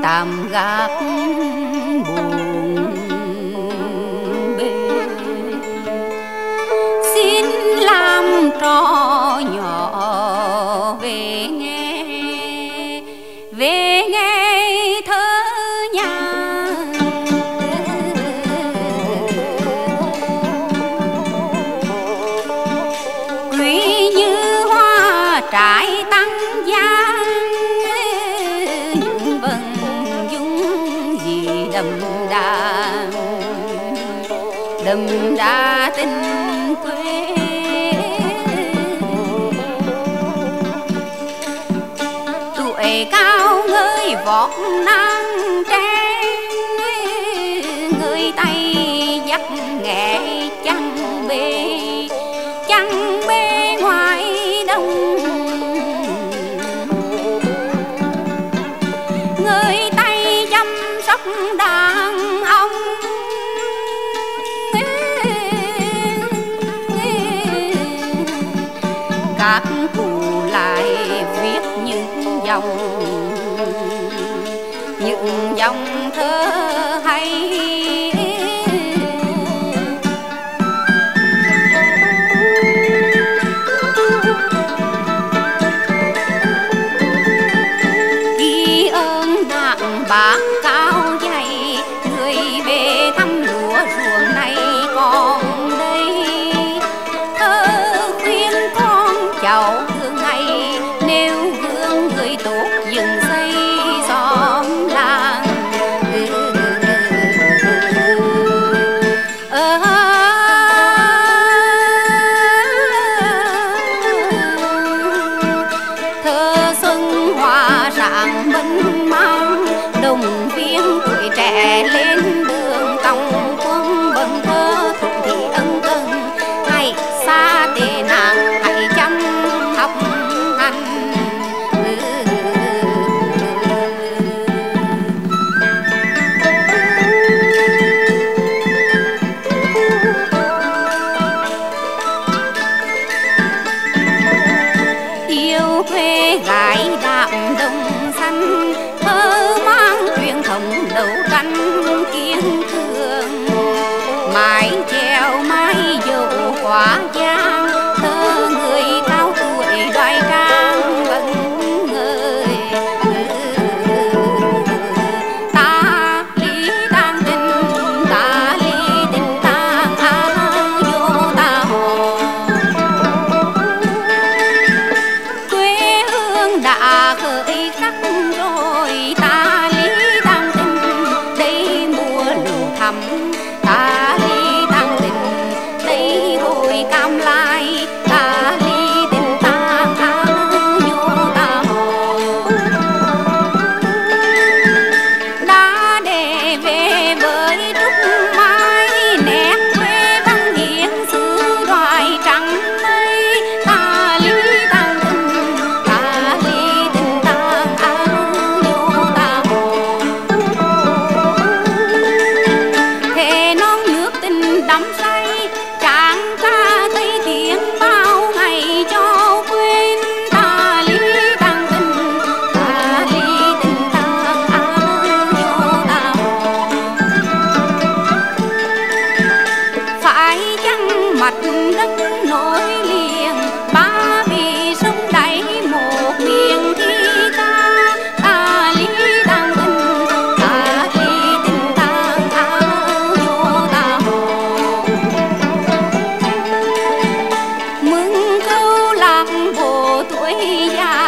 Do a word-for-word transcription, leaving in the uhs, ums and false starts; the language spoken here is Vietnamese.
tạm gác buồn bê, xin làm trò nhỏ về nghe, về nghe thơ nhà. Quý như hoa trái tăng giá, những vần dung gì đậm đà, đậm đà tình quê. Tuổi cao ngơi vót nắng tre, người tay dắt nghẹ chăn bê, chăn bê ngoài đông. Người tay chăm sóc đàn ông, các cụ lại viết những dòng, những dòng thơ hay. Ghi ơn đảng bác cao dày, người về thăm lúa ruộng này còn đây. Thơ khuyên con cháu thương ngày, nếu gương người tốt dừng xây xóm làng. Thơ xuân hoa rạng mênh mang, đồng viên tuổi trẻ lên đường tòng quân. Bần thơ thuộc thị ân cần, ngày xa tệ nạn hãy chăm học hành. Yêu quê gái đạm đồng xanh, thơ mang truyền thống đấu tranh kiên cường. Mái chèo mái dầu quá giang, thơ người cao tuổi đoài trang vẫn người. Ta lý tang tình, ta lý tình tang áo vô ta hồ. Quê hương đã khởi khắc rồi, ta lý tang tình đây mùa lũ thắm. Ta lý tang tình đây hồi cam lai, ta lý tình tang áo vô ta hồ. Đã để về với trúc mai, nét quê văn hiến xứ đoài trắng mây. Ta lý tang tình, ta lý tình tang áo vô ta hồ. Thề non nước tình đắm say, tráng ca tây tiếng bao ngày cho quên. Ta lý tang tình, ta lý tình tang áo vô ta hồ. Phải chăng mặt đất nối liền, ba vì sông đáy một miền thi ca. Ta lý tang tình, ta lý tình tang áo vô ta hồ. Mừng câu lạc bộ tuổi già,